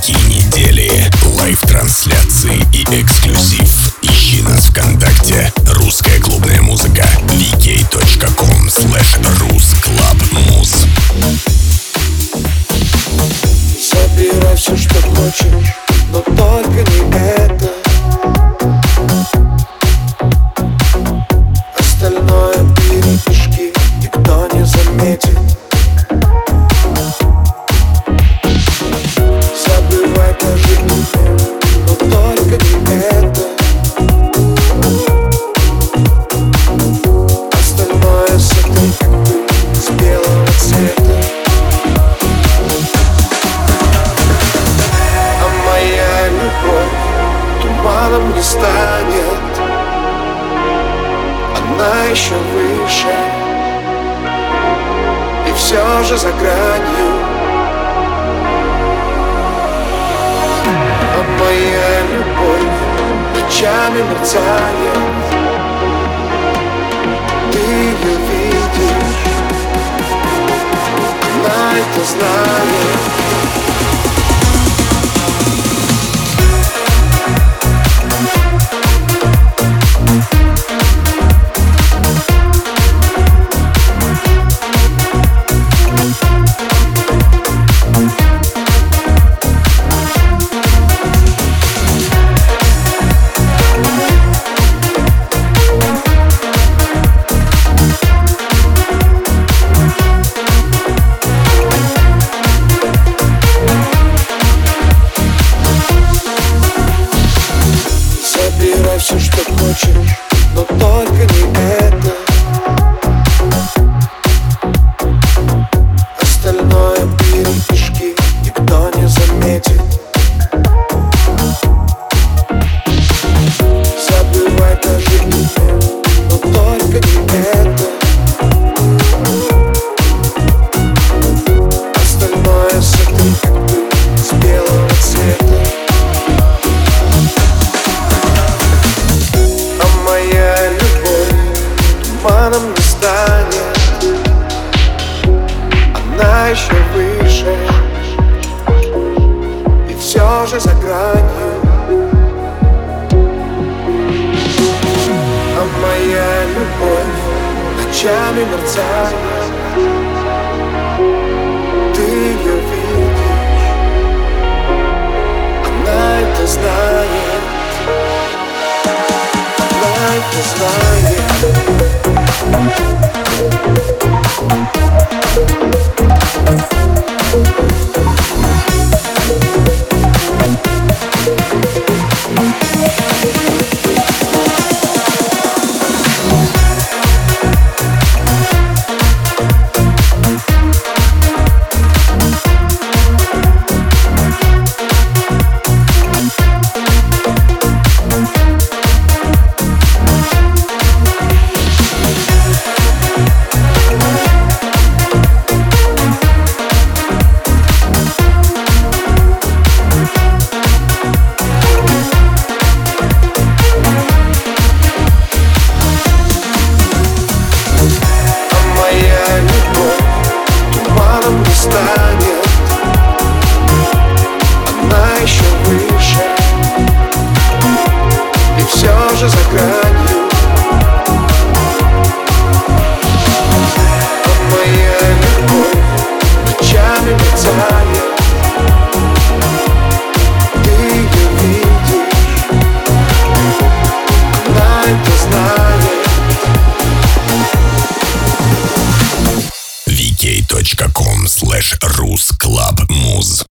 Хиты недели, лайв-трансляции и эксклюзив. Ищи нас ВКонтакте. Русская клубная музыка. vk.com/rusclubmuz. Забирай все, что хочешь, но только не это. Остальное перепишки, никто не заметит. Забывай даже имя, но только не это. Остальное сотри, как пыль с белого цвета. А моя любовь туманом не станет. Она еще выше, и все же за гранью. А моя любовь ночами мерцает. Ты ее видишь, она это знает. Забирай все, что хочешь, но только не это. Остальное перепишки, никто не заметит. Забывай даже имя, но только не это. Остальное сотри, как пыль с белого цвета. Моя любовь туманом не станет. Она еще выше, и все же за гранью. А моя любовь ночами мерцает. Ты ее видишь, она это знает. Ты станет. Она еще выше, и все же за гранью. А моя любовь ночами мерцает. Ты ее видишь, она это знает. vk.com/rusclubmuz.